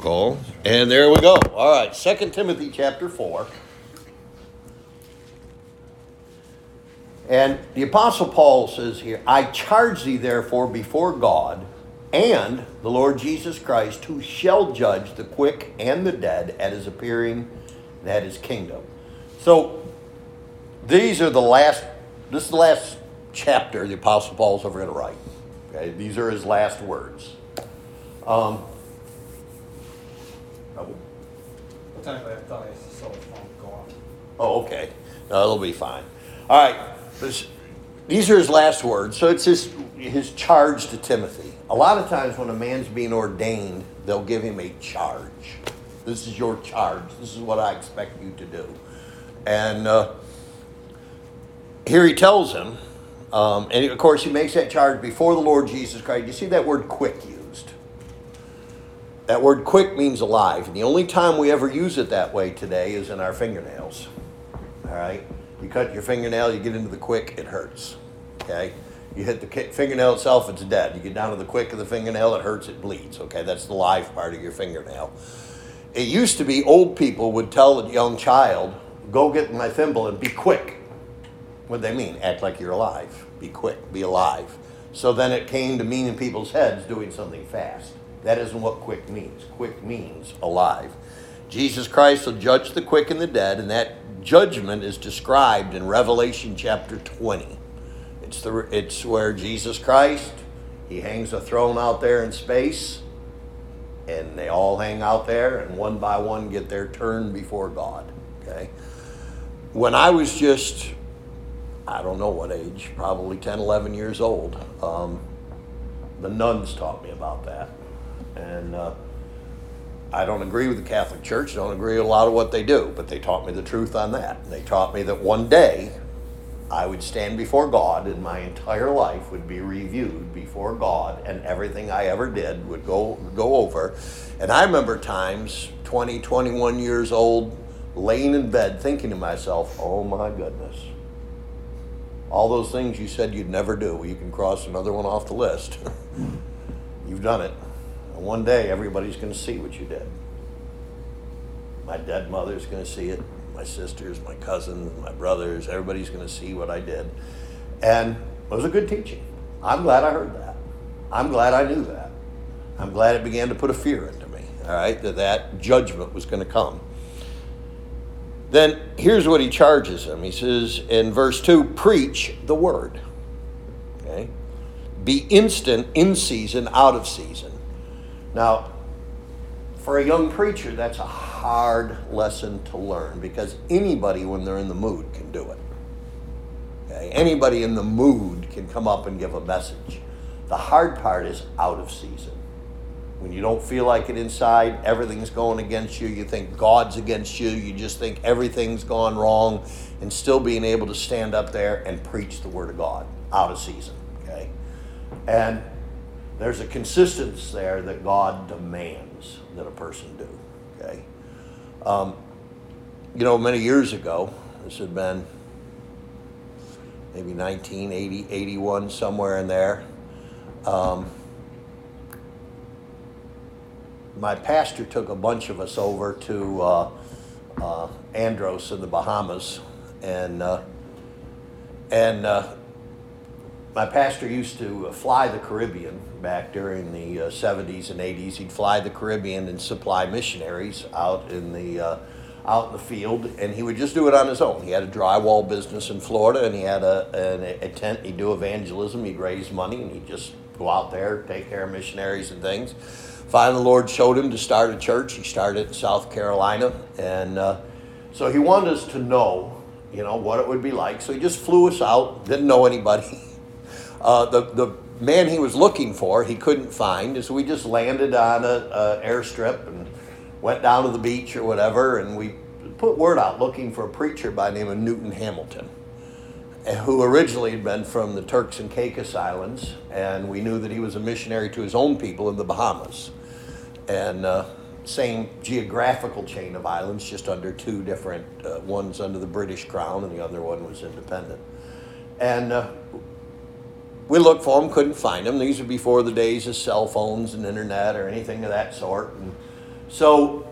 call. And there we go. All right, 2 Timothy chapter 4. And the Apostle Paul says here, I charge thee therefore before God and the Lord Jesus Christ, who shall judge the quick and the dead at his appearing and at his kingdom. So this is the last chapter the Apostle Paul's ever going to write. Okay, these are his last words. Tänk vad jag tar i så från. Oh, okay. No, it'll be fine. All right. These are his last words. So it's his charge to Timothy. A lot of times when a man's being ordained, they'll give him a charge. This is your charge. This is what I expect you to do. And here he tells him, and of course he makes that charge before the Lord Jesus Christ. You see that word quick used. That word quick means alive. And the only time we ever use it that way today is in our fingernails. All right? You cut your fingernail, you get into the quick, it hurts. Okay? You hit the fingernail itself, it's dead. You get down to the quick of the fingernail, it hurts, it bleeds. Okay? That's the live part of your fingernail. It used to be old people would tell a young child, go get my thimble and be quick. What do they mean? Act like you're alive. Be quick. Be alive. So then it came to mean in people's heads doing something fast. That isn't what quick means. Quick means alive. Jesus Christ will judge the quick and the dead, and that judgment is described in Revelation chapter 20. It's where Jesus Christ, he hangs a throne out there in space, and they all hang out there, and one by one get their turn before God. Okay? When I was just, I don't know what age, probably 10, 11 years old, the nuns taught me about that. And I don't agree with the Catholic Church, don't agree with a lot of what they do, but they taught me the truth on that. They taught me that one day I would stand before God and my entire life would be reviewed before God, and everything I ever did would go over. And I remember times, 20, 21 years old, laying in bed thinking to myself, oh my goodness, all those things you said you'd never do, well, you can cross another one off the list. You've done it. And one day everybody's going to see what you did. My dead mother's going to see it. My sisters, my cousins, my brothers, everybody's going to see what I did. And it was a good teaching. I'm glad I heard that. I'm glad I knew that. I'm glad it began to put a fear into me, all right, that judgment was going to come. Then here's what he charges him. He says in verse 2, preach the word. Okay? Be instant, in season, out of season. Now, for a young preacher, that's a hard lesson to learn, because anybody, when they're in the mood, can do it. Okay? Anybody in the mood can come up and give a message. The hard part is out of season. When you don't feel like it inside, everything's going against you, you think God's against you, you just think everything's gone wrong, and still being able to stand up there and preach the Word of God out of season. Okay? And there's a consistency there that God demands that a person do. Okay? Many years ago, this had been maybe 1980, 81, somewhere in there. My pastor took a bunch of us over to Andros in the Bahamas, and my pastor used to fly the Caribbean back during the 70s and 80s. He'd fly the Caribbean and supply missionaries out in the field, and he would just do it on his own. He had a drywall business in Florida, and he had a tent. He'd do evangelism. He'd raise money, and he'd just go out there, take care of missionaries and things. Finally, the Lord showed him to start a church. He started in South Carolina, and so he wanted us to know, what it would be like. So he just flew us out, didn't know anybody. The man he was looking for, he couldn't find, so we just landed on a airstrip and went down to the beach or whatever, and we put word out looking for a preacher by the name of Newton Hamilton, who originally had been from the Turks and Caicos Islands, and we knew that he was a missionary to his own people in the Bahamas. And same geographical chain of islands, just under two different, one's under the British Crown and the other one was independent. And we looked for him, couldn't find him. These were before the days of cell phones and internet or anything of that sort. And So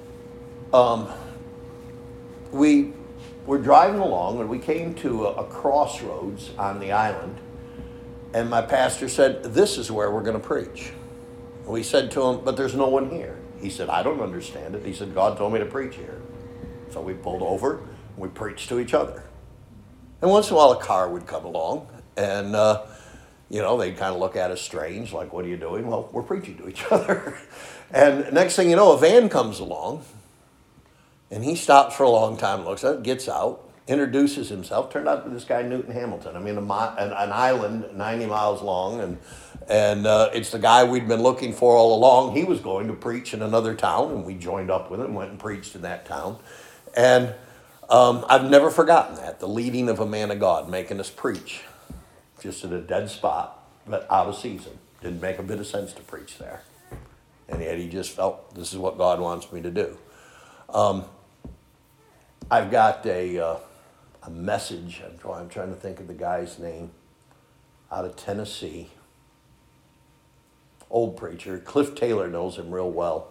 we were driving along and we came to a crossroads on the island, and my pastor said, "This is where we're going to preach." We said to him, "But there's no one here." He said, "I don't understand it." He said, "God told me to preach here." So we pulled over and we preached to each other. And once in a while a car would come along and, they'd kind of look at us strange, like, "What are you doing?" "Well, we're preaching to each other." And next thing you know, a van comes along and he stops for a long time, looks at it, gets out, introduces himself. Turned out to be this guy, Newton Hamilton. I mean, an island 90 miles long, and it's the guy we'd been looking for all along. He was going to preach in another town, and we joined up with him, went and preached in that town. And I've never forgotten that, the leading of a man of God, making us preach just at a dead spot, but out of season. Didn't make a bit of sense to preach there. And yet he just felt, this is what God wants me to do. I've got a message. I'm trying to think of the guy's name, out of Tennessee. Old preacher. Cliff Taylor knows him real well.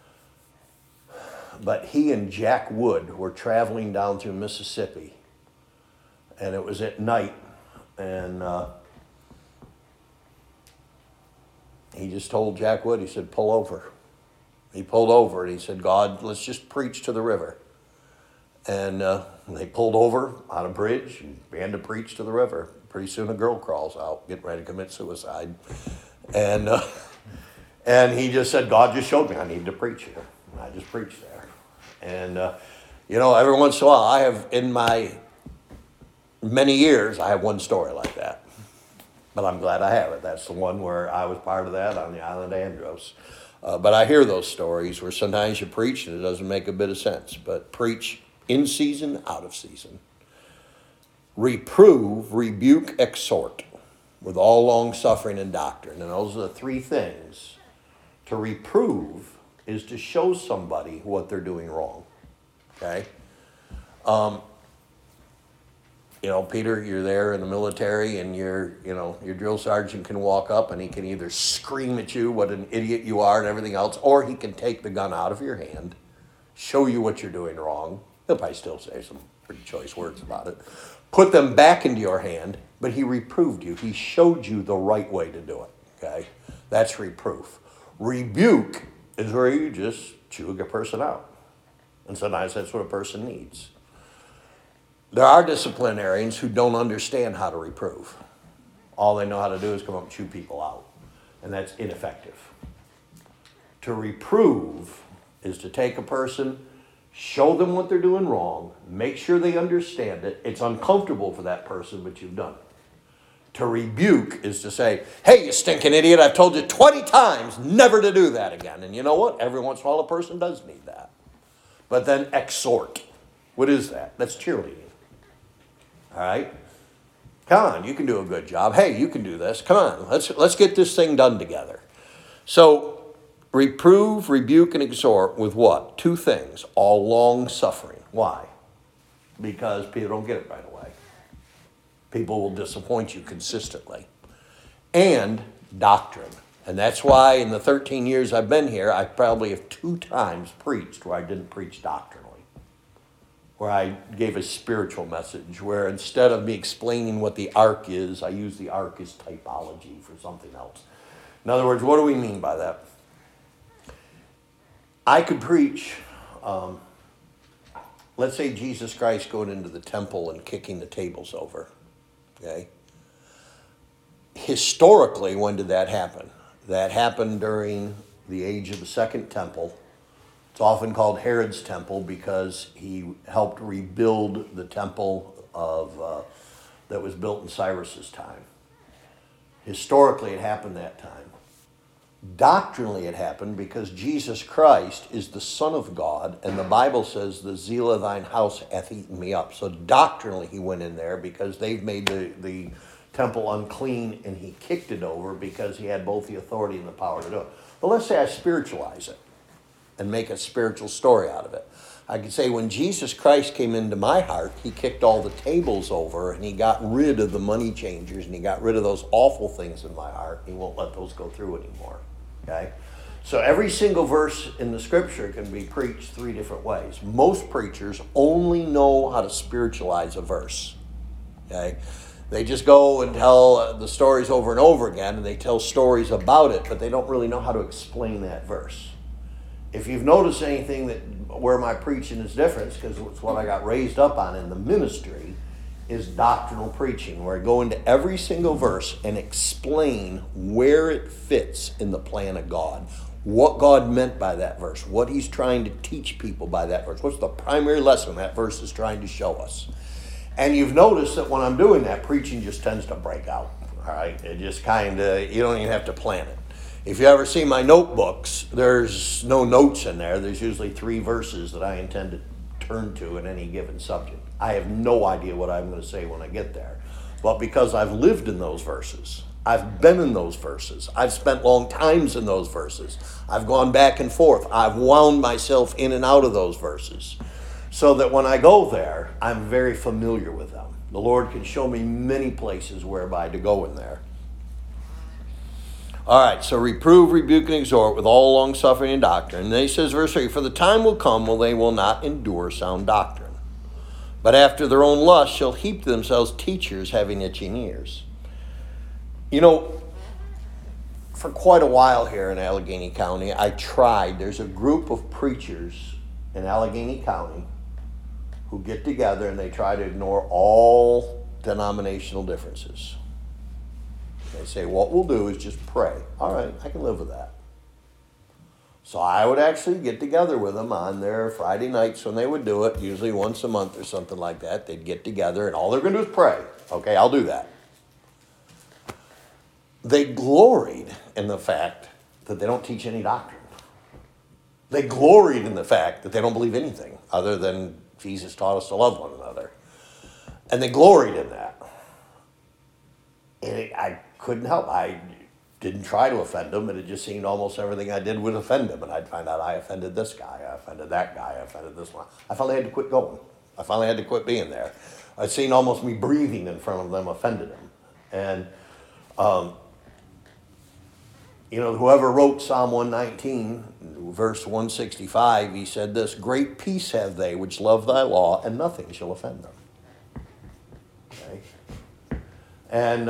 But he and Jack Wood were traveling down through Mississippi, and it was at night, and he just told Jack Wood, he said, "Pull over." He pulled over and he said, "God, let's just preach to the river." And they pulled over on a bridge and began to preach to the river. Pretty soon a girl crawls out, getting ready to commit suicide. And he just said, "God just showed me I need to preach here." And I just preached there. And, every once in a while, I have, in my many years, I have one story like that. But I'm glad I have it. That's the one where I was part of that on the island of Andros. But I hear those stories where sometimes you preach and it doesn't make a bit of sense. But preach in season, out of season. Reprove, rebuke, exhort with all long suffering and doctrine. And those are the three things. To reprove is to show somebody what they're doing wrong. Okay? Peter, you're there in the military and your drill sergeant can walk up and he can either scream at you what an idiot you are and everything else, or he can take the gun out of your hand, show you what you're doing wrong. He'll probably still say some pretty choice words about it. Put them back into your hand, but he reproved you. He showed you the right way to do it. Okay? That's reproof. Rebuke is where you just chew a person out. And sometimes that's what a person needs. There are disciplinarians who don't understand how to reprove. All they know how to do is come up and chew people out. And that's ineffective. To reprove is to take a person, show them what they're doing wrong, make sure they understand it. It's uncomfortable for that person, but you've done it. To rebuke is to say, "Hey, you stinking idiot, I've told you 20 times never to do that again." And you know what? Every once in a while a person does need that. But then exhort. What is that? That's cheerleading. All right? Come on, you can do a good job. Hey, you can do this. Come on, let's get this thing done together. So, reprove, rebuke, and exhort with what? Two things. All long suffering. Why? Because people don't get it right away. People will disappoint you consistently. And doctrine. And that's why in the 13 years I've been here, I probably have 2 times preached where I didn't preach doctrinally. Where I gave a spiritual message, where instead of me explaining what the ark is, I use the ark as typology for something else. In other words, what do we mean by that? I could preach, let's say Jesus Christ going into the temple and kicking the tables over. Okay? Historically, when did that happen? That happened during the age of the Second Temple. It's often called Herod's Temple because he helped rebuild the temple that was built in Cyrus's time. Historically, it happened that time. Doctrinally, it happened because Jesus Christ is the Son of God, and the Bible says, "The zeal of thine house hath eaten me up." So doctrinally, he went in there because they've made the temple unclean, and he kicked it over because he had both the authority and the power to do it. But let's say I spiritualize it and make a spiritual story out of it. I could say when Jesus Christ came into my heart, he kicked all the tables over and he got rid of the money changers and he got rid of those awful things in my heart. He won't let those go through anymore. Okay? So every single verse in the scripture can be preached three different ways. Most preachers only know how to spiritualize a verse. Okay? They just go and tell the stories over and over again, and they tell stories about it, but they don't really know how to explain that verse. If you've noticed anything that where my preaching is different, because it's what I got raised up on in the ministry, is doctrinal preaching, where I go into every single verse and explain where it fits in the plan of God, what God meant by that verse, what he's trying to teach people by that verse, what's the primary lesson that verse is trying to show us. And you've noticed that when I'm doing that, preaching just tends to break out, all right? It just kind of, you don't even have to plan it. If you ever see my notebooks, there's no notes in there. There's usually 3 verses that I intend to turn to in any given subject. I have no idea what I'm going to say when I get there. But because I've lived in those verses, I've been in those verses, I've spent long times in those verses, I've gone back and forth, I've wound myself in and out of those verses, so that when I go there, I'm very familiar with them. The Lord can show me many places whereby to go in there. All right, so reprove, rebuke, and exhort with all long-suffering and doctrine. And then he says, verse 3, for the time will come when they will not endure sound doctrine, but after their own lust shall heap to themselves teachers having itching ears. You know, for quite a while here in Allegheny County, there's a group of preachers in Allegheny County who get together and they try to ignore all denominational differences. They say, what we'll do is just pray. All right, I can live with that. So I would actually get together with them on their Friday nights when they would do it, usually once a month or something like that. They'd get together and all they're going to do is pray. Okay, I'll do that. They gloried in the fact that they don't teach any doctrine. They gloried in the fact that they don't believe anything other than Jesus taught us to love one another. And they gloried in that. And I couldn't help. I didn't try to offend them, and it just seemed almost everything I did would offend them. And I'd find out I offended this guy, I offended that guy, I offended this one. I finally had to quit going. I finally had to quit being there. I'd seen almost me breathing in front of them offended them. And, whoever wrote Psalm 119, verse 165, he said this, great peace have they which love thy law, and nothing shall offend them. Okay? And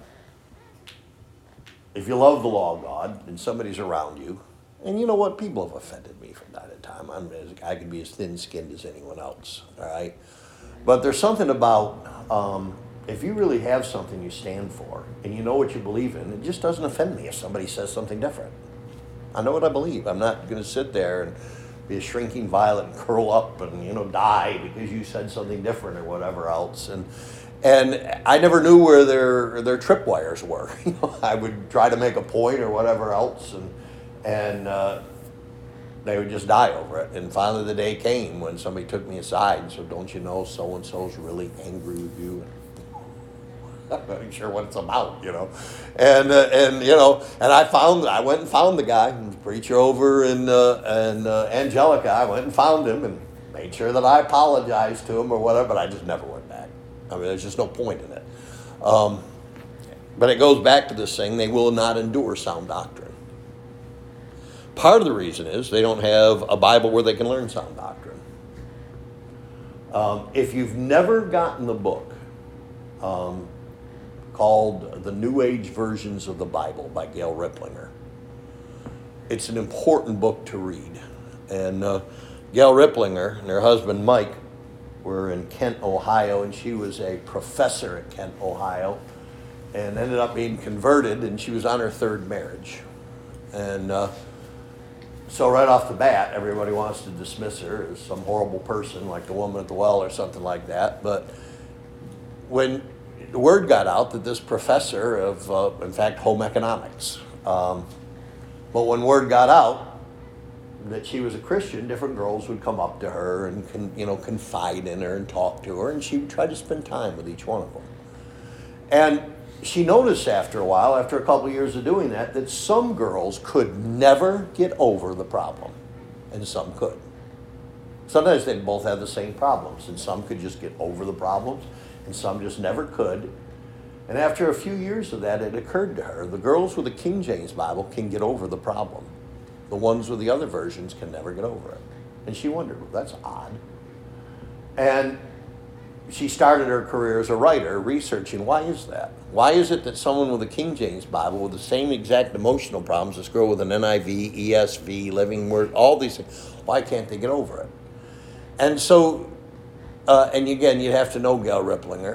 if you love the law of God and somebody's around you, and you know what, people have offended me from time to time. I can be as thin-skinned as anyone else, all right? But there's something about if you really have something you stand for and you know what you believe in, it just doesn't offend me if somebody says something different. I know what I believe. I'm not going to sit there and be a shrinking violet and curl up and, die because you said something different or whatever else. And I never knew where their tripwires were. I would try to make a point or whatever else, and they would just die over it. And finally the day came when somebody took me aside and said, don't you know so-and-so's really angry with you? I'm not even sure what it's about, And I went and found the guy, the preacher over in Angelica. I went and found him and made sure that I apologized to him or whatever, but I just never went back. I mean, there's just no point in it. But it goes back to this thing, they will not endure sound doctrine. Part of the reason is they don't have a Bible where they can learn sound doctrine. If you've never gotten the book called The New Age Versions of the Bible by Gail Riplinger, it's an important book to read. And Gail Riplinger and her husband Mike were in Kent, Ohio, and she was a professor at Kent, Ohio, and ended up being converted, and she was on her 3rd marriage. And so right off the bat, everybody wants to dismiss her as some horrible person like the woman at the well or something like that. But when the word got out that this professor of, in fact, home economics, but when word got out that she was a Christian, different girls would come up to her and confide in her and talk to her, and she would try to spend time with each one of them. And she noticed after a while, after a couple of years of doing that some girls could never get over the problem, and some could. Sometimes they both had the same problems, and some could just get over the problems, and some just never could. And after a few years of that, it occurred to her, the girls with the King James Bible can get over the problem. The ones with the other versions can never get over it. And she wondered, well, that's odd. And she started her career as a writer researching, why is that? Why is it that someone with a King James Bible with the same exact emotional problems, this girl with an NIV, ESV, Living Word, all these things, why can't they get over it? And so, and again, you'd have to know Gail Ripplinger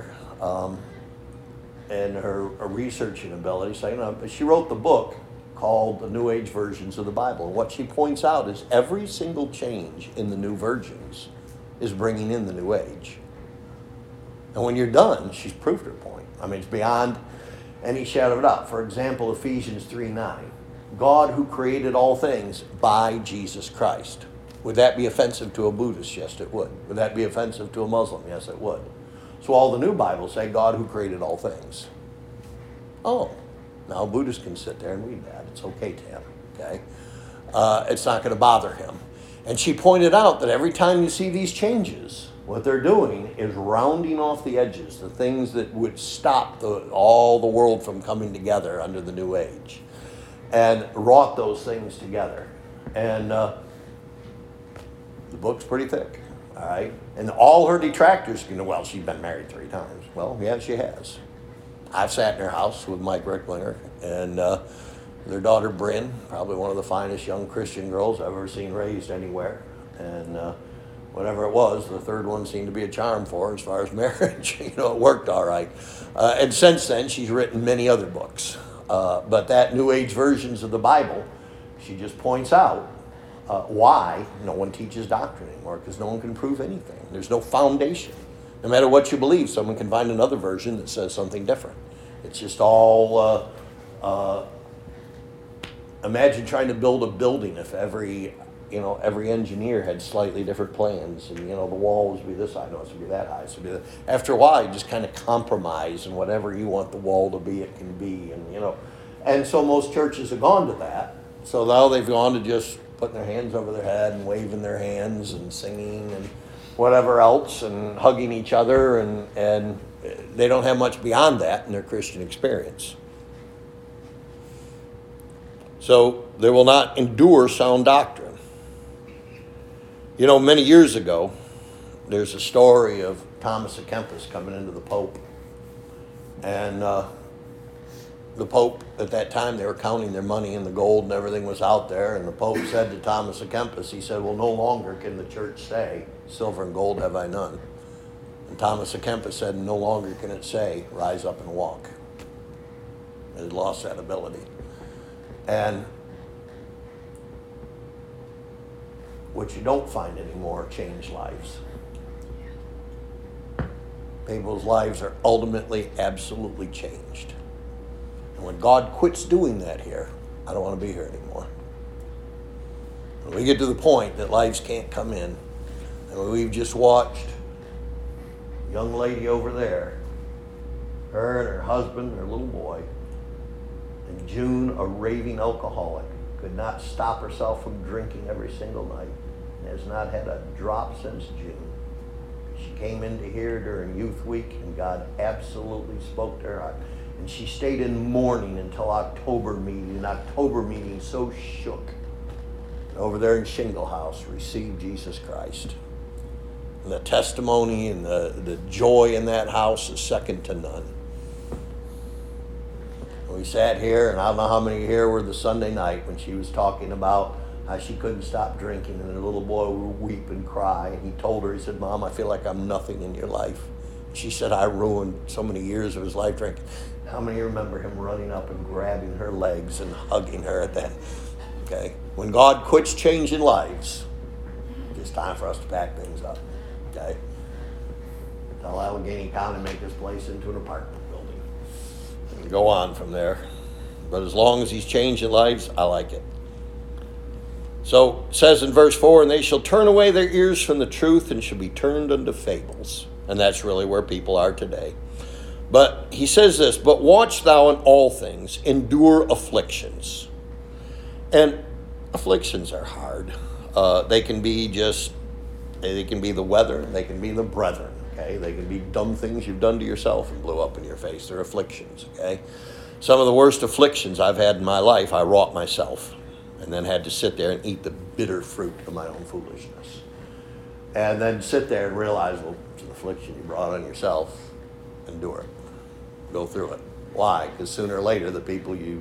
and her researching ability. So, but she wrote the book called The New Age Versions of the Bible. And what she points out is every single change in the new versions is bringing in the New Age. And when you're done, she's proved her point. I mean, it's beyond any shadow of a doubt. For example, Ephesians 3:9. God who created all things by Jesus Christ. Would that be offensive to a Buddhist? Yes, it would. Would that be offensive to a Muslim? Yes, it would. So all the new Bibles say God who created all things. Oh, now Buddhists can sit there and read that. It's okay to him, okay? It's not going to bother him. And she pointed out that every time you see these changes, what they're doing is rounding off the edges, the things that would stop all the world from coming together under the New Age, and wrought those things together. And the book's pretty thick, all right? And all her detractors, well, she's been married 3 times. Well, yeah, she has. I've sat in her house with Mike Ripplinger and their daughter Bryn, probably one of the finest young Christian girls I've ever seen raised anywhere. And whatever it was, the third one seemed to be a charm for her as far as marriage. It worked all right. And since then, she's written many other books. But that New Age versions of the Bible, she just points out why no one teaches doctrine anymore, because no one can prove anything. There's no foundation. No matter what you believe, someone can find another version that says something different. It's just all, imagine trying to build a building if every engineer had slightly different plans, and the walls would be this high, no, it's going to be that high, it's going to be that. After a while, you just kind of compromise, and whatever you want the wall to be, it can be, and so most churches have gone to that. So now they've gone to just putting their hands over their head and waving their hands and singing and whatever else and hugging each other, and they don't have much beyond that in their Christian experience. So they will not endure sound doctrine. Many years ago, there's a story of Thomas à Kempis coming into the Pope. And the Pope, at that time, they were counting their money and the gold and everything was out there. And the Pope said to Thomas à Kempis, he said, well, no longer can the church say, silver and gold have I none. And Thomas à Kempis said, no longer can it say, rise up and walk. It had lost that ability. And what you don't find anymore change lives. People's lives are ultimately absolutely changed. And when God quits doing that here, I don't want to be here anymore. When we get to the point that lives can't come in, and we've just watched a young lady over there, her and her husband, their little boy, and June, a raving alcoholic, could not stop herself from drinking every single night, and has not had a drop since June. She came into here during Youth Week, and God absolutely spoke to her. And she stayed in mourning until October meeting. And October meeting so shook. Over there in Shingle House, received Jesus Christ. And the testimony and the joy in that house is second to none. We sat here, and I don't know how many here were the Sunday night when she was talking about how she couldn't stop drinking, and her little boy would weep and cry. And he told her, he said, Mom, I feel like I'm nothing in your life. She said, I ruined so many years of his life drinking. How many remember him running up and grabbing her legs and hugging her at that? Okay. When God quits changing lives, it's time for us to pack things up. Okay. Tell Allegheny County to make this place into an apartment building. And go on from there. But as long as he's changing lives, I like it. So it says in verse 4, and they shall turn away their ears from the truth and shall be turned unto fables. And that's really where people are today. But he says this, but watch thou in all things, endure afflictions. And afflictions are hard. They can be the weather, they can be the brethren, okay? They can be dumb things you've done to yourself and blew up in your face. They're afflictions, okay? Some of the worst afflictions I've had in my life, I wrought myself. and then had to sit there and eat the bitter fruit of my own foolishness. And then sit there and realize, well, it's an affliction you brought on yourself. Endure it. Go through it. Why? Because sooner or later, the people you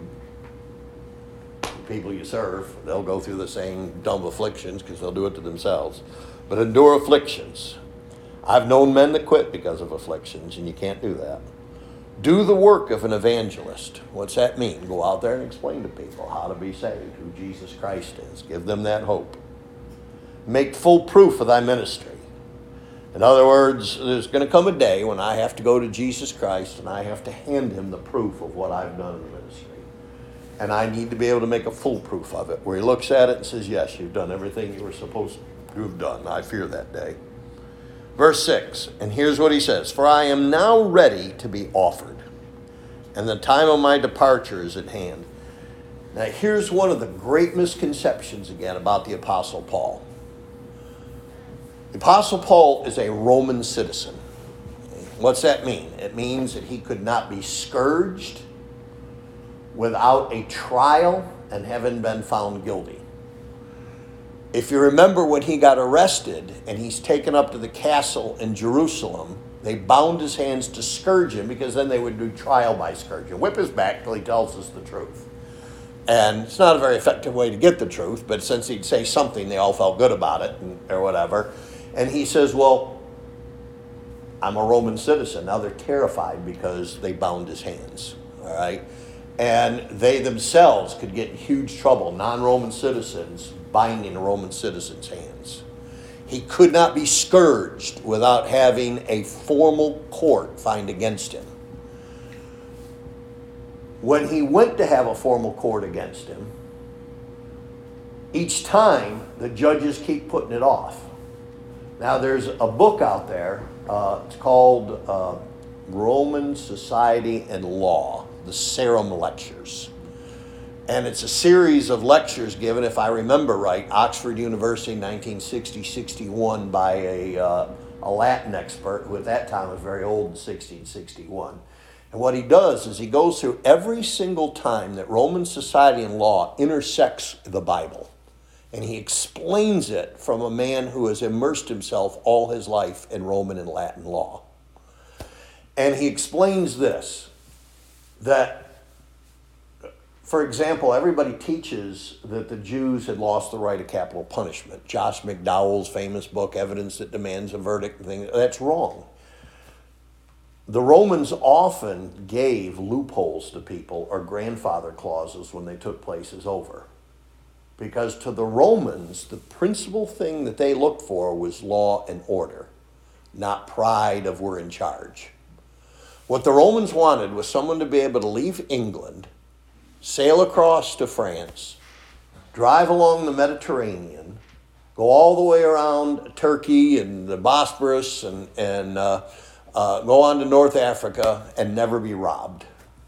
serve, they'll go through the same dumb afflictions because they'll do it to themselves. But endure afflictions. I've known men that quit because of afflictions, and you can't do that. Do the work of an evangelist. What's that mean? Go out there and explain to people how to be saved, who Jesus Christ is. Give them that hope. Make full proof of thy ministry. In other words, there's going to come a day when I have to go to Jesus Christ and I have to hand him the proof of what I've done in the ministry. And I need to be able to make a full proof of it, where he looks at it and says, yes, you've done everything you were supposed to have done. I fear that day. Verse 6, and here's what he says. For I am now ready to be offered, and the time of my departure is at hand. Now here's one of the great misconceptions again about the Apostle Paul. The Apostle Paul is a Roman citizen. What's that mean? It means that he could not be scourged without a trial and having been found guilty. If you remember when he got arrested and he's taken up to the castle in Jerusalem, they bound his hands to scourge him, because then they would do trial by scourging. Whip his back till he tells us the truth. And it's not a very effective way to get the truth, but since he'd say something, they all felt good about it or whatever. And he says, well, I'm a Roman citizen. Now they're terrified because they bound his hands, all right? And they themselves could get in huge trouble, non-Roman citizens binding a Roman citizen's hands. He could not be scourged without having a formal court find against him. When he went to have a formal court against him, each time the judges keep putting it off. Now there's a book out there, it's called Roman Society and Law, the Sarum Lectures. And it's a series of lectures given, if I remember right, Oxford University, 1960-61, by a Latin expert who at that time was very old, in 1661. And what he does is he goes through every single time that Roman society and law intersects the Bible. And he explains it from a man who has immersed himself all his life in Roman and Latin law. And he explains this, that, for example, everybody teaches that the Jews had lost the right of capital punishment. Josh McDowell's famous book, Evidence That Demands a Verdict, that's wrong. The Romans often gave loopholes to people or grandfather clauses when they took places over. Because to the Romans, the principal thing that they looked for was law and order, not pride of we're in charge. What the Romans wanted was someone to be able to leave England, sail across to France, drive along the Mediterranean, go all the way around Turkey and the Bosporus and go on to North Africa and never be robbed.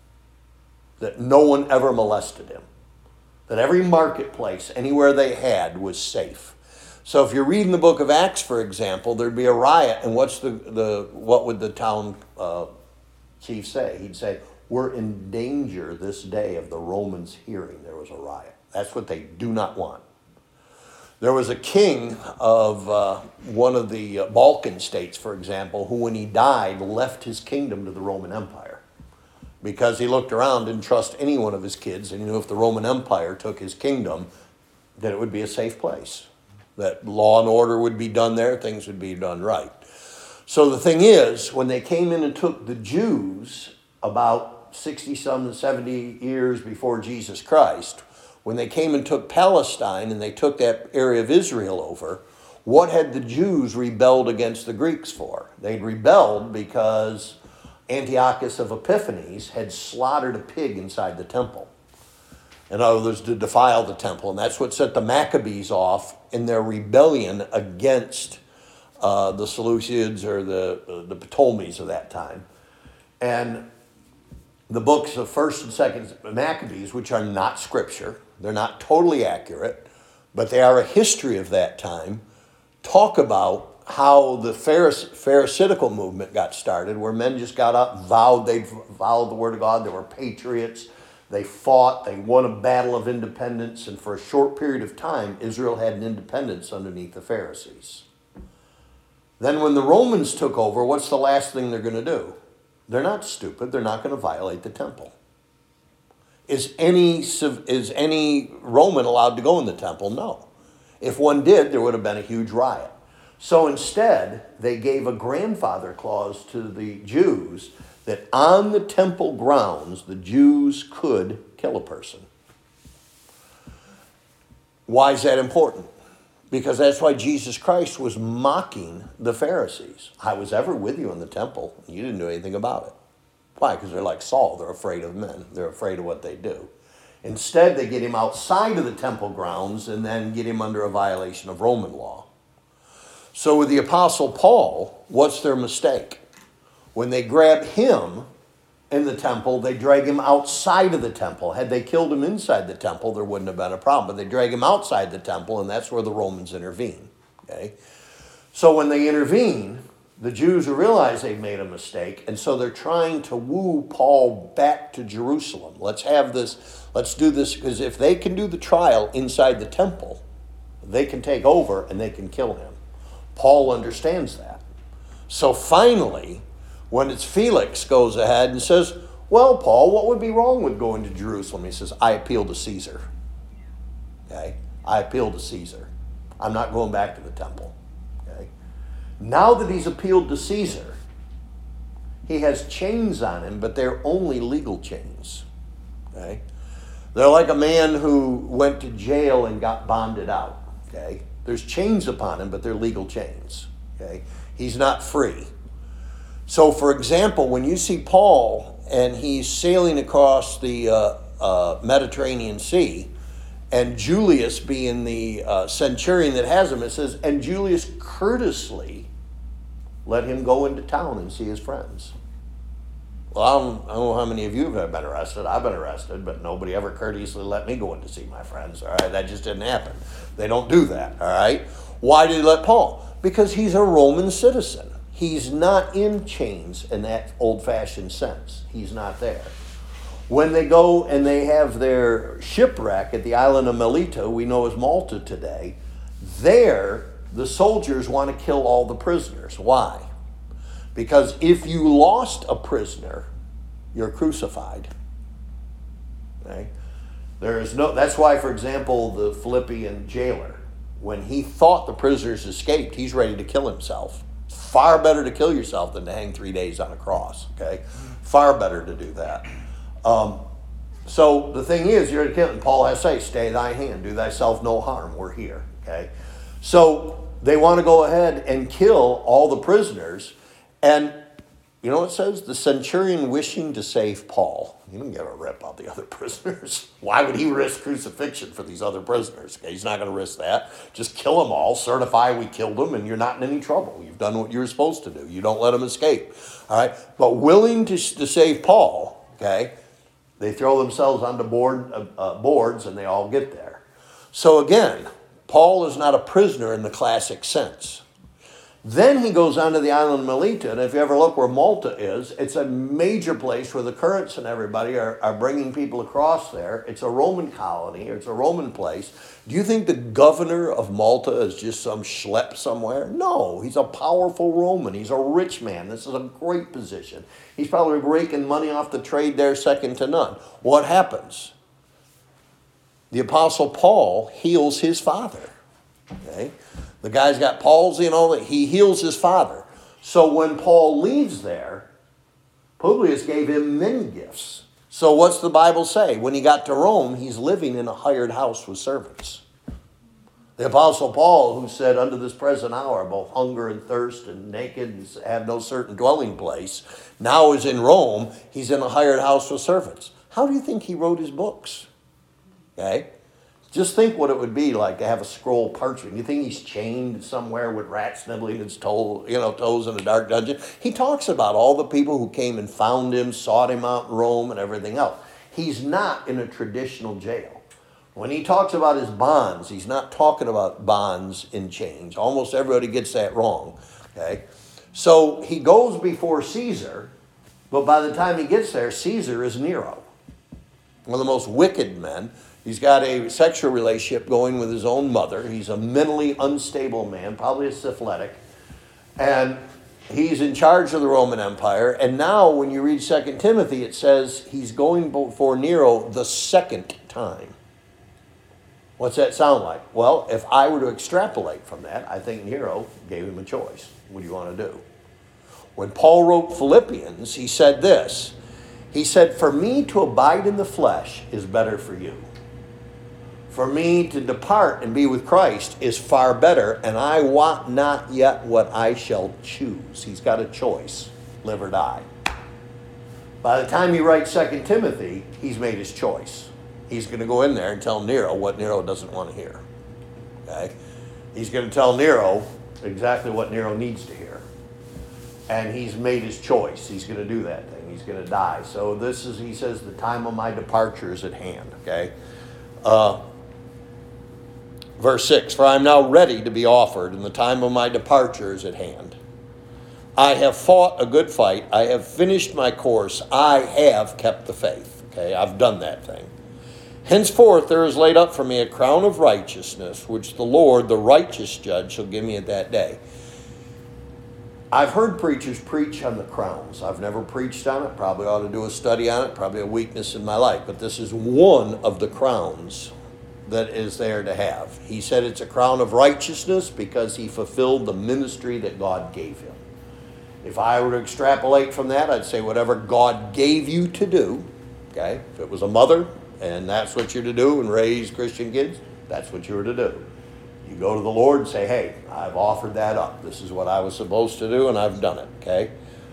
That no one ever molested him. That every marketplace, anywhere they had, was safe. So if you're reading the book of Acts, for example, there'd be a riot, and what would the town chief say? He'd say, we're in danger this day of the Romans hearing there was a riot. That's what they do not want. There was a king of one of the Balkan states, for example, who when he died left his kingdom to the Roman Empire. Because he looked around, didn't trust any one of his kids, and he knew if the Roman Empire took his kingdom, that it would be a safe place. That law and order would be done there, things would be done right. So the thing is, when they came in and took the Jews about 60-some to 70 years before Jesus Christ, when they came and took Palestine and they took that area of Israel over, what had the Jews rebelled against the Greeks for? They'd rebelled because Antiochus of Epiphanes had slaughtered a pig inside the temple. In other words, to defile the temple. And that's what set the Maccabees off in their rebellion against the Seleucids or the Ptolemies of that time. And the books of 1st and 2nd Maccabees, which are not scripture, they're not totally accurate, but they are a history of that time, talk about how the Pharisaical movement got started, where men just got up, vowed they'd follow the word of God. They were patriots. They fought, they won a battle of independence, and for a short period of time, Israel had an independence underneath the Pharisees. Then when the Romans took over, what's the last thing they're going to do? They're not stupid. They're not going to violate the temple. Is any Roman allowed to go in the temple? No. If one did, there would have been a huge riot. So instead, they gave a grandfather clause to the Jews that on the temple grounds, the Jews could kill a person. Why is that important? Because that's why Jesus Christ was mocking the Pharisees. I was ever with you in the temple. You didn't do anything about it. Why? Because they're like Saul. They're afraid of men. They're afraid of what they do. Instead, they get him outside of the temple grounds and then get him under a violation of Roman law. So with the Apostle Paul, what's their mistake? When they grab him in the temple, they drag him outside of the temple. Had they killed him inside the temple, there wouldn't have been a problem. But they drag him outside the temple, and that's where the Romans intervene. Okay? So when they intervene, the Jews realize they've made a mistake, and so they're trying to woo Paul back to Jerusalem. Let's do this, because if they can do the trial inside the temple, they can take over and they can kill him. Paul understands that. So finally, when it's Felix goes ahead and says, well, Paul, what would be wrong with going to Jerusalem? He says, I appeal to Caesar. Okay? I appeal to Caesar. I'm not going back to the temple. Okay? Now that he's appealed to Caesar, he has chains on him, but they're only legal chains. Okay? They're like a man who went to jail and got bonded out. Okay? There's chains upon him, but they're legal chains. Okay? He's not free. So, for example, when you see Paul and he's sailing across the Mediterranean Sea, and Julius being the centurion that has him, it says, and Julius courteously let him go into town and see his friends. Well, I don't know how many of you have been arrested. I've been arrested, but nobody ever courteously let me go in to see my friends. All right, that just didn't happen. They don't do that. All right. Why did he let Paul? Because he's a Roman citizen. He's not in chains in that old-fashioned sense. He's not there. When they go and they have their shipwreck at the island of Melita, we know as Malta today, there the soldiers want to kill all the prisoners. Why? Because if you lost a prisoner, you're crucified. Okay? That's why, for example, the Philippian jailer, when he thought the prisoners escaped, he's ready to kill himself. Far better to kill yourself than to hang 3 days on a cross. Okay? Far better to do that. So the thing is, you're at a kill, and Paul has to say, stay thy hand, do thyself no harm. We're here. Okay? So they want to go ahead and kill all the prisoners. And you know what it says? The centurion wishing to save Paul. He didn't give a rip about the other prisoners. Why would he risk crucifixion for these other prisoners? Okay, he's not going to risk that. Just kill them all, certify we killed them, and you're not in any trouble. You've done what you were supposed to do. You don't let them escape. All right? But willing to save Paul, okay, they throw themselves onto boards, and they all get there. So again, Paul is not a prisoner in the classic sense. Then he goes on to the island of Melita, and if you ever look where Malta is, it's a major place where the currents and everybody are bringing people across there. It's a Roman colony, it's a Roman place. Do you think the governor of Malta is just some schlep somewhere? No, he's a powerful Roman. He's a rich man. This is a great position. He's probably raking money off the trade there second to none. What happens? The Apostle Paul heals his father. Okay? The guy's got palsy and all that. He heals his father. So when Paul leaves there, Publius gave him many gifts. So what's the Bible say? When he got to Rome, he's living in a hired house with servants. The Apostle Paul, who said, unto this present hour, both hunger and thirst and naked and have no certain dwelling place, now is in Rome. He's in a hired house with servants. How do you think he wrote his books? Okay? Just think what it would be like to have a scroll parchment. You think he's chained somewhere with rats nibbling his toes in a dark dungeon? He talks about all the people who came and found him, sought him out in Rome and everything else. He's not in a traditional jail. When he talks about his bonds, he's not talking about bonds in chains. Almost everybody gets that wrong. Okay? So he goes before Caesar, but by the time he gets there, Caesar is Nero. one of the most wicked men. He's got a sexual relationship going with his own mother. He's a mentally unstable man, probably a syphilitic. And he's in charge of the Roman Empire. And now when you read 2 Timothy, it says he's going before Nero the second time. What's that sound like? Well, if I were to extrapolate from that, I think Nero gave him a choice. What do you want to do? When Paul wrote Philippians, he said this. He said, for me to abide in the flesh is better for you. For me to depart and be with Christ is far better, and I want not yet what I shall choose. He's got a choice, live or die. By the time he writes 2 Timothy, he's made his choice. He's going to go in there and tell Nero what Nero doesn't want to hear. Okay? He's going to tell Nero exactly what Nero needs to hear. And he's made his choice. He's going to do that thing. He's going to die. So this is, he says, the time of my departure is at hand. Okay? Verse 6, for I am now ready to be offered, and the time of my departure is at hand. I have fought a good fight. I have finished my course. I have kept the faith. Okay, I've done that thing. Henceforth there is laid up for me a crown of righteousness, which the Lord, the righteous judge, shall give me at that day. I've heard preachers preach on the crowns. I've never preached on it. Probably ought to do a study on it. Probably a weakness in my life. But this is one of the crowns that is there to have. He said it's a crown of righteousness because he fulfilled the ministry that God gave him. If I were to extrapolate from that, I'd say whatever God gave you to do, okay, if it was a mother and that's what you're to do and raise Christian kids, that's what you're to do. You go to the Lord and say, hey, I've offered that up. This is what I was supposed to do and I've done it, okay?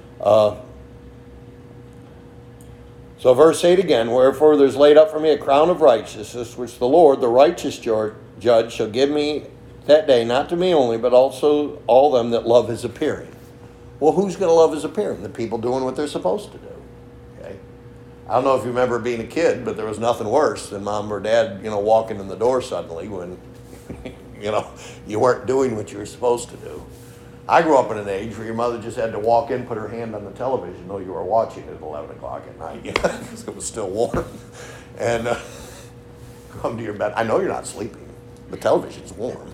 So verse 8 again, wherefore there's laid up for me a crown of righteousness, which the Lord, the righteous judge, shall give me that day, not to me only, but also all them that love his appearing. Well, who's going to love his appearing? The people doing what they're supposed to do. Okay? I don't know if you remember being a kid, but there was nothing worse than mom or dad, walking in the door suddenly when, you weren't doing what you were supposed to do. I grew up in an age where your mother just had to walk in, put her hand on the television, know you were watching it at 11 o'clock at night, because it was still warm, and come to your bed. I know you're not sleeping. The television's warm.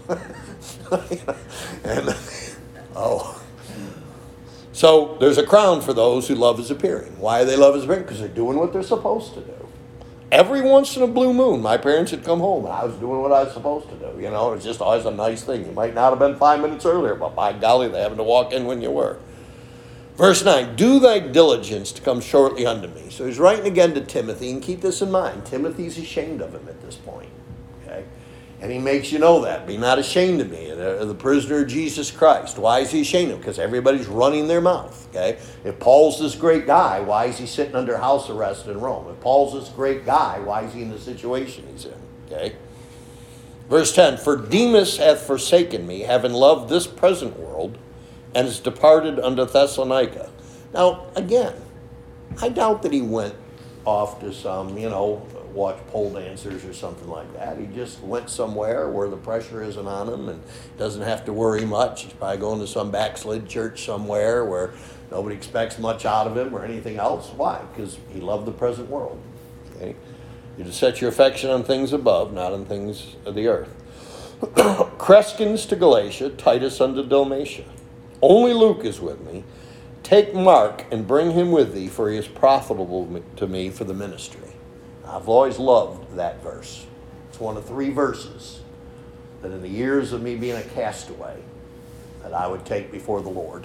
So there's a crown for those who love his appearing. Why do they love his appearing? Because they're doing what they're supposed to do. Every once in a blue moon, my parents would come home and I was doing what I was supposed to do. It was just always a nice thing. You might not have been 5 minutes earlier, but by golly, they happened to walk in when you were. Verse 9, do thy diligence to come shortly unto me. So he's writing again to Timothy, and keep this in mind. Timothy's ashamed of him at this point. Okay? And he makes you know that. Be not ashamed of me, the prisoner of Jesus Christ. Why is he ashamed of him? Because everybody's running their mouth. Okay? If Paul's this great guy, why is he sitting under house arrest in Rome? If Paul's this great guy, why is he in the situation he's in? Okay? Verse 10, for Demas hath forsaken me, having loved this present world, and is departed unto Thessalonica. Now, again, I doubt that he went off to some, watch pole dancers or something like that. He just went somewhere where the pressure isn't on him and doesn't have to worry much. He's probably going to some backslid church somewhere where nobody expects much out of him or anything else. Why? Because he loved the present world. Okay? You to set your affection on things above, not on things of the earth. Crescens to Galatia, Titus unto Dalmatia. Only Luke is with me. Take Mark and bring him with thee, for he is profitable to me for the ministry. I've always loved that verse. It's one of 3 verses that in the years of me being a castaway that I would take before the Lord.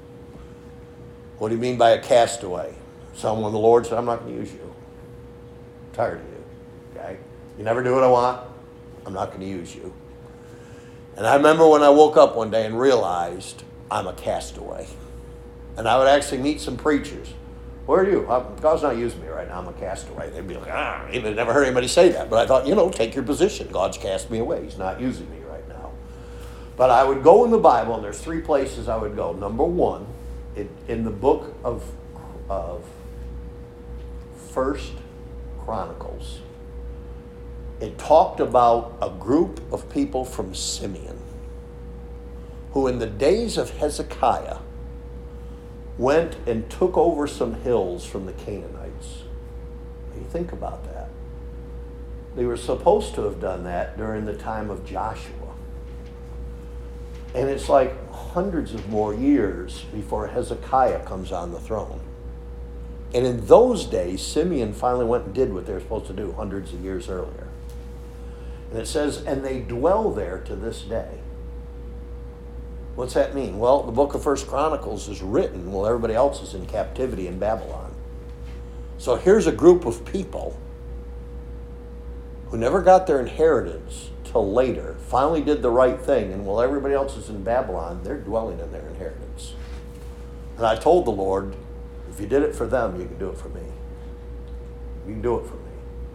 What do you mean by a castaway? Someone the Lord said, I'm not going to use you. I'm tired of you. Okay? You never do what I want. I'm not going to use you. And I remember when I woke up one day and realized I'm a castaway. And I would actually meet some preachers. Where are you? God's not using me right now. I'm a castaway. They'd be like, I've never heard anybody say that. But I thought, take your position. God's cast me away. He's not using me right now. But I would go in the Bible, and there's 3 places I would go. Number 1, in the book of 1 Chronicles, it talked about a group of people from Simeon who in the days of Hezekiah went and took over some hills from the Canaanites. Now you think about that. They were supposed to have done that during the time of Joshua. And it's like hundreds of more years before Hezekiah comes on the throne. And in those days, Simeon finally went and did what they were supposed to do hundreds of years earlier. And it says, and they dwell there to this day. What's that mean? Well, the book of First Chronicles is written while everybody else is in captivity in Babylon. So here's a group of people who never got their inheritance till later, finally did the right thing, and while everybody else is in Babylon, they're dwelling in their inheritance. And I told the Lord, if you did it for them, you can do it for me. You can do it for me.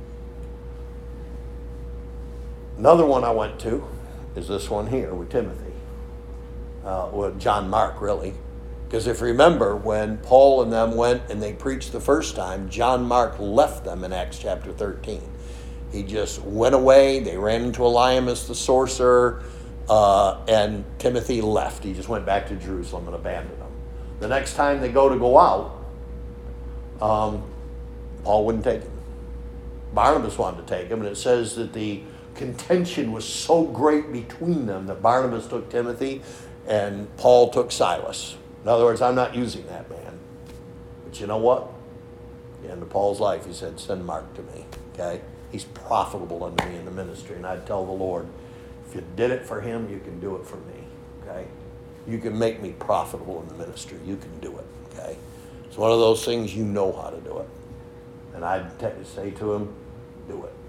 Another one I went to is this one here with Timothy. With John Mark, really. Because if you remember, when Paul and them went and they preached the first time, John Mark left them in Acts chapter 13. He just went away. They ran into Elymas the sorcerer, and Timothy left. He just went back to Jerusalem and abandoned them. The next time they go out, Paul wouldn't take him. Barnabas wanted to take him, and it says that the contention was so great between them that Barnabas took Timothy and Paul took Silas. In other words, I'm not using that man. But you know what? At the end of Paul's life, he said, send Mark to me, okay? He's profitable unto me in the ministry. And I'd tell the Lord, if you did it for him, you can do it for me, okay? You can make me profitable in the ministry. You can do it, okay? It's one of those things, you know how to do it. And I'd say to him, do it.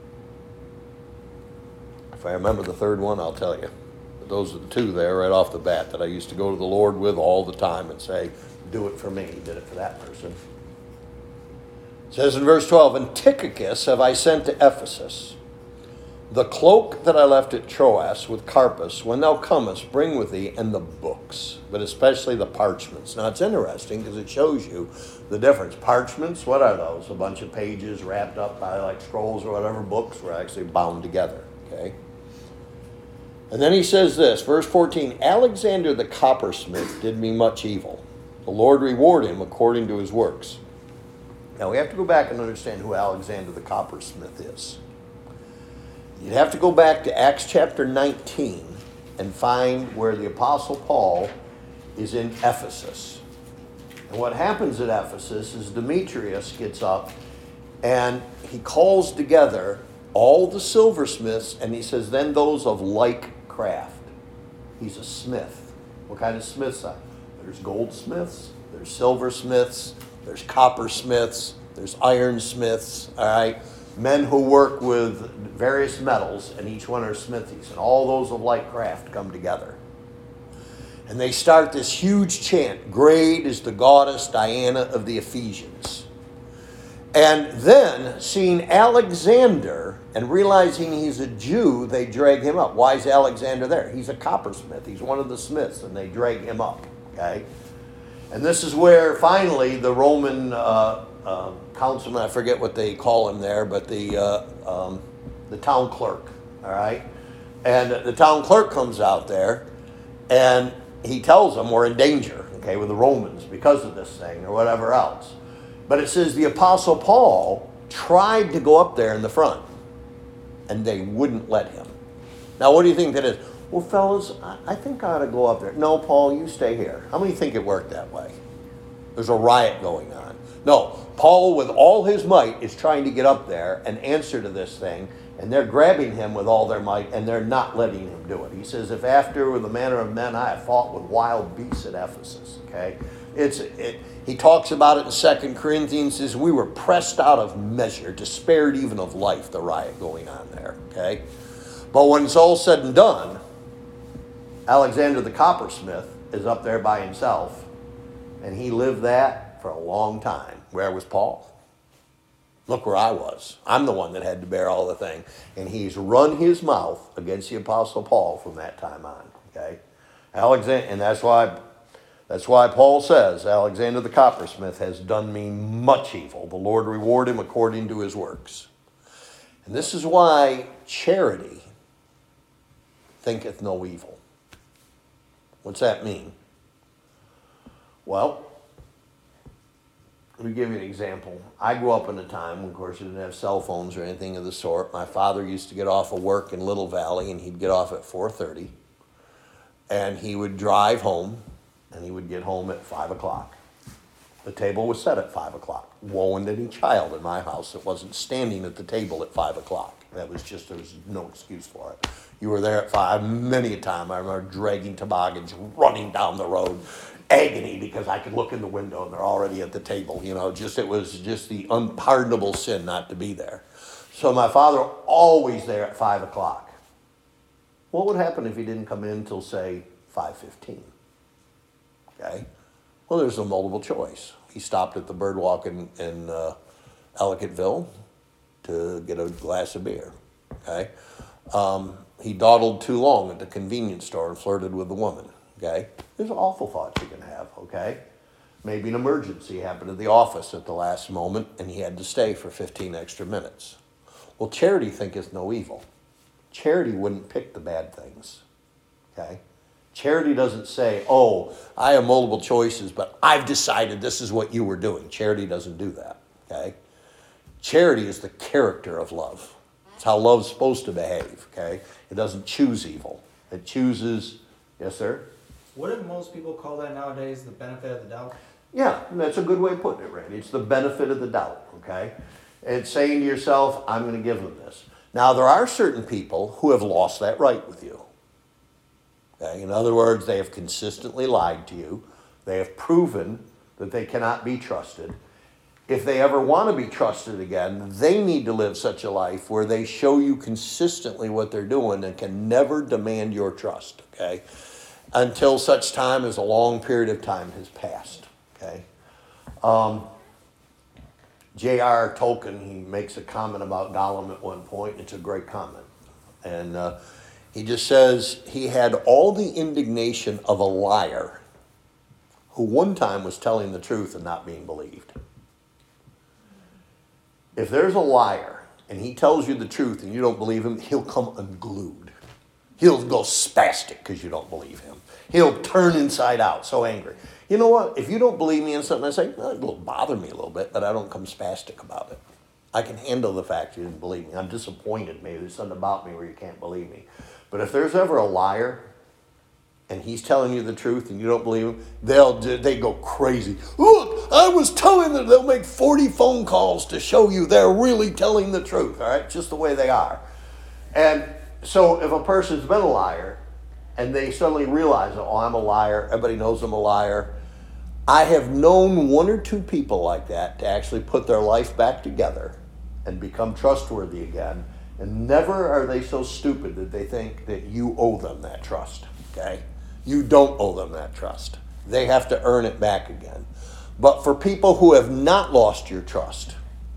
If I remember the third one, I'll tell you. But those are the two there right off the bat that I used to go to the Lord with all the time and say, do it for me. He did it for that person. It says in verse 12, and Tychicus have I sent to Ephesus. The cloak that I left at Troas with Carpus, when thou comest, bring with thee, and the books, but especially the parchments. Now it's interesting because it shows you the difference. Parchments, what are those? A bunch of pages wrapped up by like scrolls or whatever. Books were actually bound together, okay? And then he says this, verse 14, Alexander the coppersmith did me much evil. The Lord reward him according to his works. Now we have to go back and understand who Alexander the coppersmith is. You'd have to go back to Acts chapter 19 and find where the Apostle Paul is in Ephesus. And what happens at Ephesus is Demetrius gets up and he calls together all the silversmiths, and he says, then those of like craft. He's a smith. What kind of smiths are? There's goldsmiths, there's silversmiths, there's coppersmiths, there's ironsmiths, all right? Men who work with various metals, and each one are smithies, and all those of like craft come together. And they start this huge chant, great is the goddess Diana of the Ephesians. And then, seeing Alexander and realizing he's a Jew, they drag him up. Why is Alexander there? He's a coppersmith. He's one of the smiths, and they drag him up, okay? And this is where, finally, the Roman councilman, I forget what they call him there, but the town clerk, all right? And the town clerk comes out there, and he tells them we're in danger, okay, with the Romans because of this thing or whatever else. But it says the Apostle Paul tried to go up there in the front, and they wouldn't let him. Now, what do you think that is? Well, fellas, I think I ought to go up there. No, Paul, you stay here. How many think it worked that way? There's a riot going on. No, Paul, with all his might, is trying to get up there and answer to this thing, and they're grabbing him with all their might, and they're not letting him do it. He says, if after with the manner of men I have fought with wild beasts at Ephesus, okay? He talks about it in 2 Corinthians, says we were pressed out of measure, despaired even of life, the riot going on there, okay? But when it's all said and done, Alexander the coppersmith is up there by himself, and he lived that for a long time. Where was Paul? Look where I was. I'm the one that had to bear all the thing. And he's run his mouth against the Apostle Paul from that time on, okay? And that's why Paul says, Alexander the coppersmith has done me much evil. The Lord reward him according to his works. And this is why charity thinketh no evil. What's that mean? Well, me give you an example. I grew up in a time when, of course, you didn't have cell phones or anything of the sort. My father used to get off of work in Little Valley, and he'd get off at 4:30, and he would drive home, and he would get home at 5 o'clock. The table was set at 5 o'clock. Woe unto any child in my house that wasn't standing at the table at 5 o'clock. That was just, there was no excuse for it. You were there at 5 many a time. I remember dragging toboggans, running down the road, agony because I could look in the window and they're already at the table. You know, it was just the unpardonable sin not to be there. So my father always there at 5 o'clock. What would happen if he didn't come in until, say, 5:15? Okay? Well, there's a multiple choice. He stopped at the Birdwalk in Ellicottville to get a glass of beer. Okay? He dawdled too long at the convenience store and flirted with the woman. Okay? There's awful thoughts you can have. Okay? Maybe an emergency happened at the office at the last moment and he had to stay for 15 extra minutes. Well, charity thinketh no evil. Charity wouldn't pick the bad things. Okay? Charity doesn't say, oh, I have multiple choices, but I've decided this is what you were doing. Charity doesn't do that, okay? Charity is the character of love. It's how love's supposed to behave, okay? It doesn't choose evil. It chooses, yes, sir? Wouldn't most people call that nowadays the benefit of the doubt? Yeah, that's a good way of putting it, Randy. It's the benefit of the doubt, okay? It's saying to yourself, I'm going to give them this. Now, there are certain people who have lost that right with you. Okay? In other words, they have consistently lied to you. They have proven that they cannot be trusted. If they ever want to be trusted again, they need to live such a life where they show you consistently what they're doing and can never demand your trust, okay? Until such time as a long period of time has passed, okay? J.R. Tolkien, he makes a comment about Gollum at one point, and it's a great comment. And he just says he had all the indignation of a liar who one time was telling the truth and not being believed. If there's a liar and he tells you the truth and you don't believe him, he'll come unglued. He'll go spastic because you don't believe him. He'll turn inside out, so angry. You know what? If you don't believe me in something I say, well, it'll bother me a little bit, but I don't come spastic about it. I can handle the fact you didn't believe me. I'm disappointed maybe there's something about me where you can't believe me. But if there's ever a liar and he's telling you the truth and you don't believe him, they go crazy. Look, I was telling them. They'll make 40 phone calls to show you they're really telling the truth. All right, just the way they are. And so if a person's been a liar and they suddenly realize, oh, I'm a liar, everybody knows I'm a liar. I have known one or two people like that to actually put their life back together and become trustworthy again. And never are they so stupid that they think that you owe them that trust, okay? You don't owe them that trust. They have to earn it back again. But for people who have not lost your trust,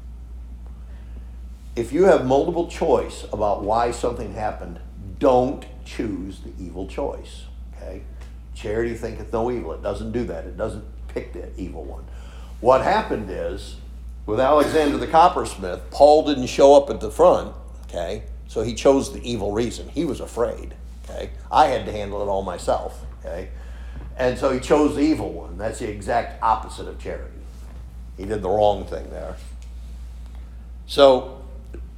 if you have multiple choice about why something happened, don't choose the evil choice, okay? Charity thinketh no evil. It doesn't do that. It doesn't pick the evil one. What happened is, with Alexander the coppersmith, Paul didn't show up at the front, okay? So he chose the evil reason. He was afraid, okay? I had to handle it all myself, okay? And so he chose the evil one. That's the exact opposite of charity. He did the wrong thing there. So,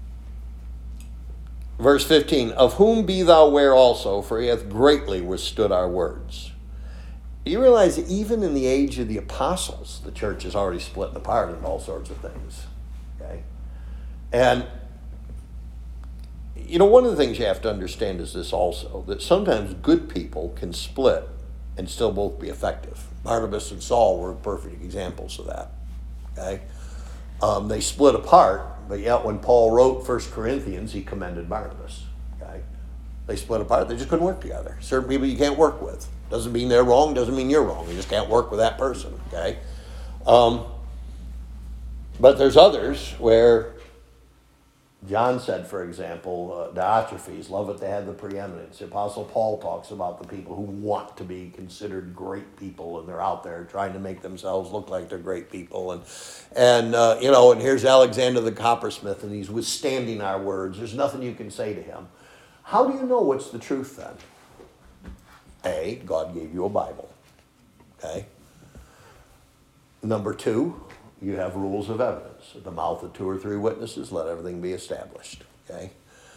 verse 15, of whom be thou ware also, for he hath greatly withstood our words. You realize that even in the age of the apostles, the church is already split apart in all sorts of things, okay? And you know, one of the things you have to understand is this also, that sometimes good people can split and still both be effective. Barnabas and Saul were perfect examples of that, okay? They split apart, but yet when Paul wrote 1 Corinthians, he commended Barnabas, okay? They split apart, they just couldn't work together. Certain people you can't work with. Doesn't mean they're wrong, doesn't mean you're wrong. You just can't work with that person, okay? But there's others where John said, for example, Diotrephes loveth to have the preeminence. The Apostle Paul talks about the people who want to be considered great people, and they're out there trying to make themselves look like they're great people. And here's Alexander the coppersmith, and he's withstanding our words. There's nothing you can say to him. How do you know what's the truth then? A, God gave you a Bible. Okay? Number two, you have rules of evidence. At the mouth of 2 or 3 witnesses, let everything be established. Okay?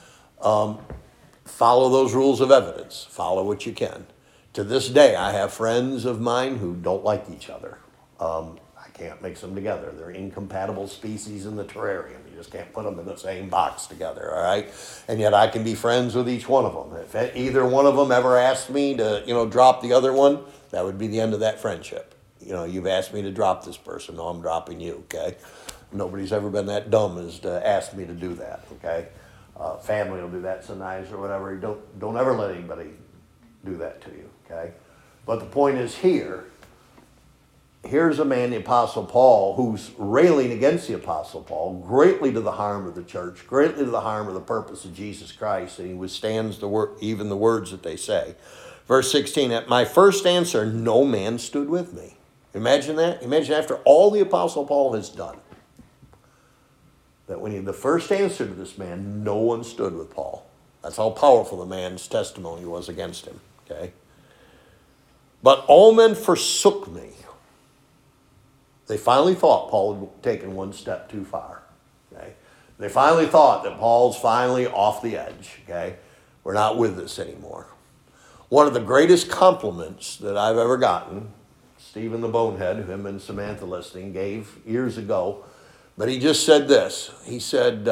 Follow those rules of evidence. Follow what you can. To this day, I have friends of mine who don't like each other. I can't mix them together. They're incompatible species in the terrarium. You just can't put them in the same box together, all right? And yet I can be friends with each one of them. If either one of them ever asked me to, drop the other one, that would be the end of that friendship. You've asked me to drop this person. No, I'm dropping you, okay? Nobody's ever been that dumb as to ask me to do that, okay? Family will do that sometimes or whatever. Don't ever let anybody do that to you, okay? But the point is here's a man, the Apostle Paul, who's railing against the Apostle Paul, greatly to the harm of the church, greatly to the harm of the purpose of Jesus Christ, and he withstands even the words that they say. Verse 16, at my first answer, no man stood with me. Imagine that. Imagine after all the Apostle Paul has done, that when the first answer to this man, no one stood with Paul. That's how powerful the man's testimony was against him. Okay? But all men forsook me. They finally thought Paul had taken one step too far. Okay? They finally thought that Paul's finally off the edge. Okay? We're not with this anymore. One of the greatest compliments that I've ever gotten, Stephen the Bonehead, who him and Samantha listening, gave years ago, but he just said this. He said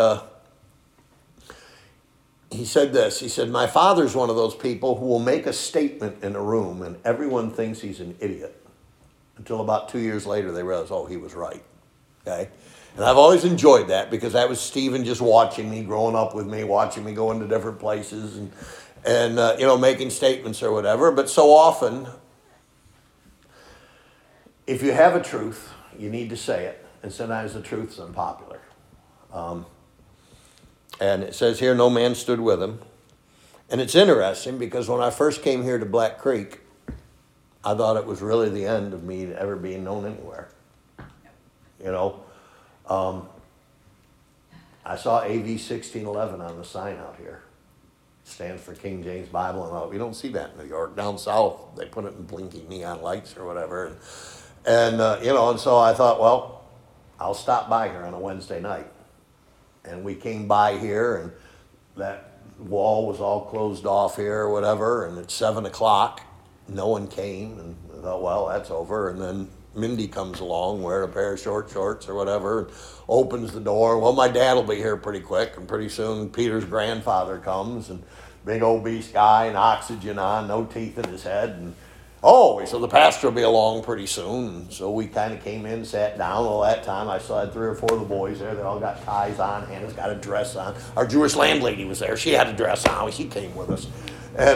this. He said, my father's one of those people who will make a statement in a room and everyone thinks he's an idiot. Until about 2 years later, they realize, oh, he was right. Okay? And I've always enjoyed that because that was Stephen just watching me, growing up with me, watching me go into different places and making statements or whatever. But so often, if you have a truth, you need to say it. And sometimes the truth's unpopular. And it says here, no man stood with him. And it's interesting because when I first came here to Black Creek, I thought it was really the end of me ever being known anywhere. I saw AV 1611 on the sign out here. It stands for King James Bible. And we don't see that in New York. Down south, they put it in blinking neon lights or whatever. And so I thought, well, I'll stop by here on a Wednesday night. And we came by here, and that wall was all closed off here or whatever, and it's 7 o'clock. No one came, and I thought, well, that's over. And then Mindy comes along, wearing a pair of short shorts or whatever, and opens the door. Well, my dad will be here pretty quick, and pretty soon Peter's grandfather comes, and big obese guy, and oxygen on, no teeth in his head, and so the pastor will be along pretty soon. And so we kind of came in, sat down. All that time, I still had 3 or 4 of the boys there. They all got ties on. Hannah's got a dress on. Our Jewish landlady was there. She had a dress on. She came with us. And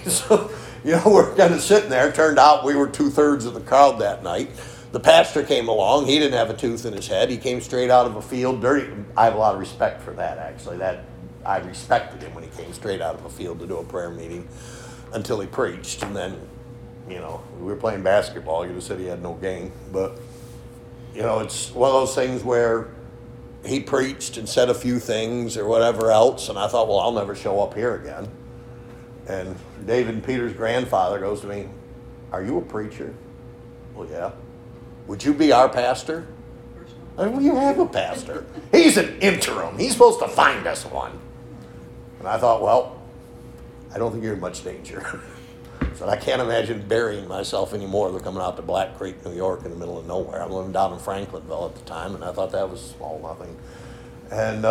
we're kind of sitting there. It turned out we were 2/3 of the crowd that night. The pastor came along. He didn't have a tooth in his head. He came straight out of a field. Dirty. I have a lot of respect for that, actually. I respected him when he came straight out of a field to do a prayer meeting until he preached. And then, we were playing basketball. You just said he had no game. But, it's one of those things where he preached and said a few things or whatever else. And I thought, well, I'll never show up here again. And David and Peter's grandfather goes to me, are you a preacher? Well, yeah. Would you be our pastor? I said, well, you have a pastor. He's an interim. He's supposed to find us one. And I thought, well, I don't think you're in much danger. So I can't imagine burying myself anymore than coming out to Black Creek, New York, in the middle of nowhere. I'm living down in Franklinville at the time, and I thought that was all nothing. And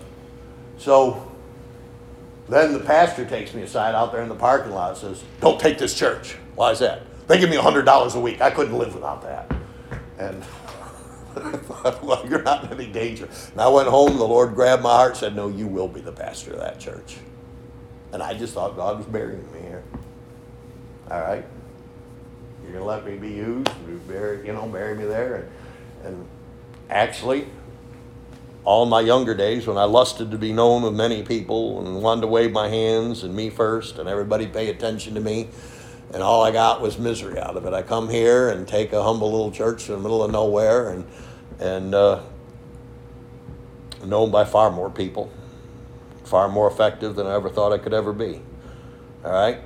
so then the pastor takes me aside out there in the parking lot and says, don't take this church. Why is that? They give me $100 a week. I couldn't live without that. And I thought, well, you're not in any danger. And I went home. The Lord grabbed my heart and said, no, you will be the pastor of that church. And I just thought God was burying me here. All right. You're going to let me be used, bury me there. And actually, all my younger days when I lusted to be known of many people and wanted to wave my hands and me first and everybody pay attention to me, and all I got was misery out of it. I come here and take a humble little church in the middle of nowhere and known by far more people, far more effective than I ever thought I could ever be. All right?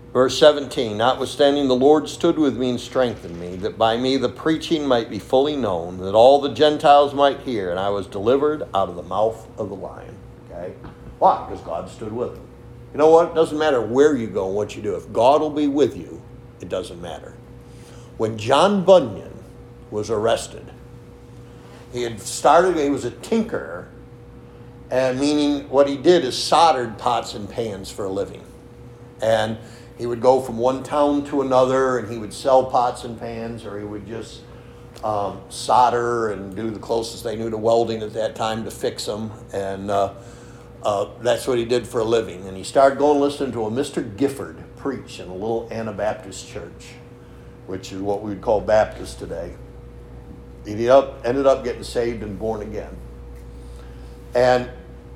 Verse 17, notwithstanding the Lord stood with me and strengthened me, that by me the preaching might be fully known, that all the Gentiles might hear, and I was delivered out of the mouth of the lion. Okay? Why? Because God stood with him. You know what? It doesn't matter where you go and what you do. If God will be with you, it doesn't matter. When John Bunyan was arrested, he was a tinkerer, and meaning what he did is soldered pots and pans for a living. And he would go from one town to another, and he would sell pots and pans, or he would just solder and do the closest they knew to welding at that time to fix them. And that's what he did for a living. And he started going listening to a Mr. Gifford preach in a little Anabaptist church, which is what we would call Baptist today. He ended up getting saved and born again. And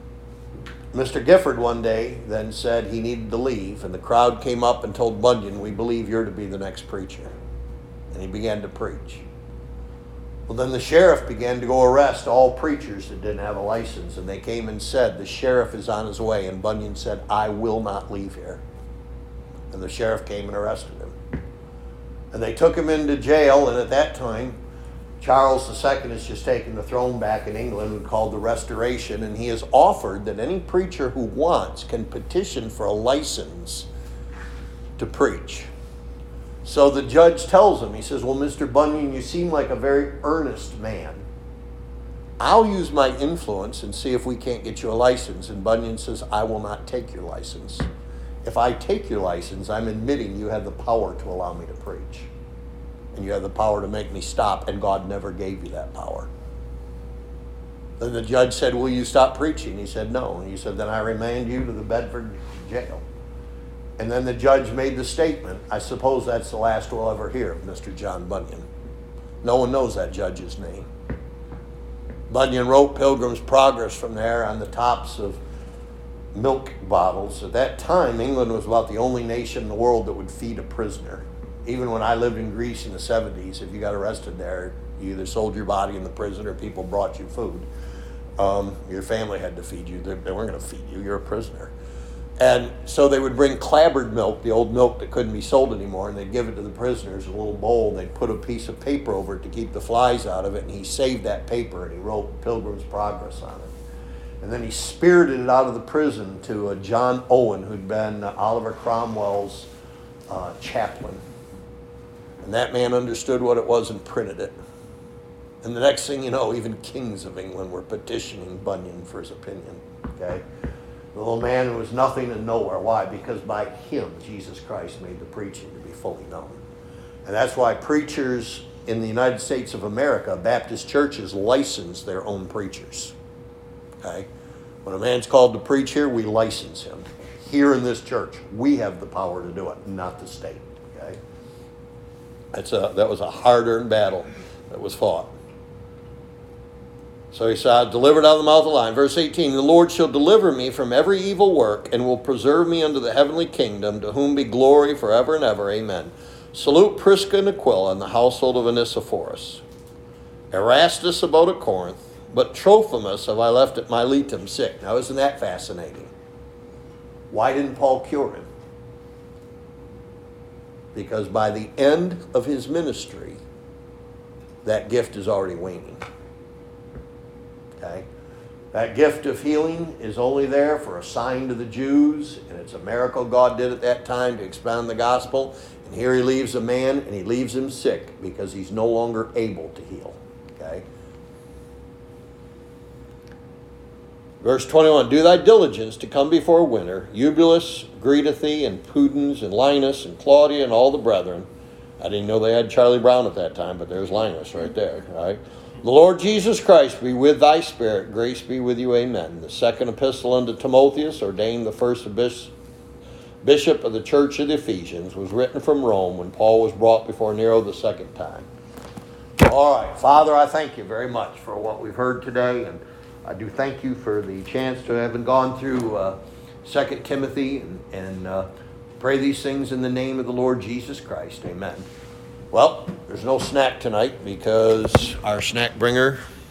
Mr. Gifford one day then said he needed to leave, and the crowd came up and told Bunyan, "We believe you're to be the next preacher." And he began to preach. Well, then the sheriff began to go arrest all preachers that didn't have a license, and they came and said, "The sheriff is on his way." And Bunyan said, "I will not leave here." And the sheriff came and arrested him. And they took him into jail, and at that time, Charles II has just taken the throne back in England, called the Restoration, and he has offered that any preacher who wants can petition for a license to preach. So the judge tells him, he says, "Well, Mr. Bunyan, you seem like a very earnest man. I'll use my influence and see if we can't get you a license." And Bunyan says, "I will not take your license. If I take your license, I'm admitting you have the power to allow me to preach. And you have the power to make me stop, and God never gave you that power." Then the judge said, "Will you stop preaching?" He said, "No." And he said, "Then I remand you to the Bedford jail." And then the judge made the statement, "I suppose that's the last we'll ever hear of Mr. John Bunyan." No one knows that judge's name. Bunyan wrote Pilgrim's Progress from there on the tops of milk bottles. At that time, England was about the only nation in the world that would feed a prisoner. Even when I lived in Greece in the 70s, if you got arrested there, you either sold your body in the prison or people brought you food. Your family had to feed you. They weren't going to feed you. You're a prisoner. And so they would bring clabbered milk, the old milk that couldn't be sold anymore, and they'd give it to the prisoners in a little bowl. They'd put a piece of paper over it to keep the flies out of it, and he saved that paper, and he wrote Pilgrim's Progress on it. And then he spirited it out of the prison to John Owen, who'd been Oliver Cromwell's chaplain. And that man understood what it was and printed it. And the next thing you know, even kings of England were petitioning Bunyan for his opinion. Okay? The little man who was nothing and nowhere. Why? Because by him, Jesus Christ made the preaching to be fully known. And that's why preachers in the United States of America, Baptist churches, license their own preachers. Okay? When a man's called to preach here, we license him. Here in this church, we have the power to do it, not the state. Okay? That was a hard-earned battle that was fought. So he said, "Delivered out of the mouth of the lion." Verse 18, "The Lord shall deliver me from every evil work, and will preserve me unto the heavenly kingdom, to whom be glory forever and ever. Amen. Salute Prisca and Aquila and the household of Onesiphorus. Erastus abode at Corinth, but Trophimus have I left at Miletum sick." Now isn't that fascinating? Why didn't Paul cure him? Because by the end of his ministry, that gift is already waning. Okay? That gift of healing is only there for a sign to the Jews, and it's a miracle God did at that time to expound the gospel. And here he leaves a man, and he leaves him sick because he's no longer able to heal. Okay? Verse 21, "Do thy diligence to come before winter. Eubulus greeteth thee, and Pudens, and Linus, and Claudia, and all the brethren." I didn't know they had Charlie Brown at that time, but there's Linus right there. All right? "The Lord Jesus Christ be with thy spirit. Grace be with you. Amen." The second epistle unto Timotheus, ordained the first bishop of the church of the Ephesians, was written from Rome when Paul was brought before Nero the second time. All right, Father, I thank you very much for what we've heard today, and I do thank you for the chance to have gone through 2 Timothy and pray these things in the name of the Lord Jesus Christ. Amen. Well, there's no snack tonight because our snack bringer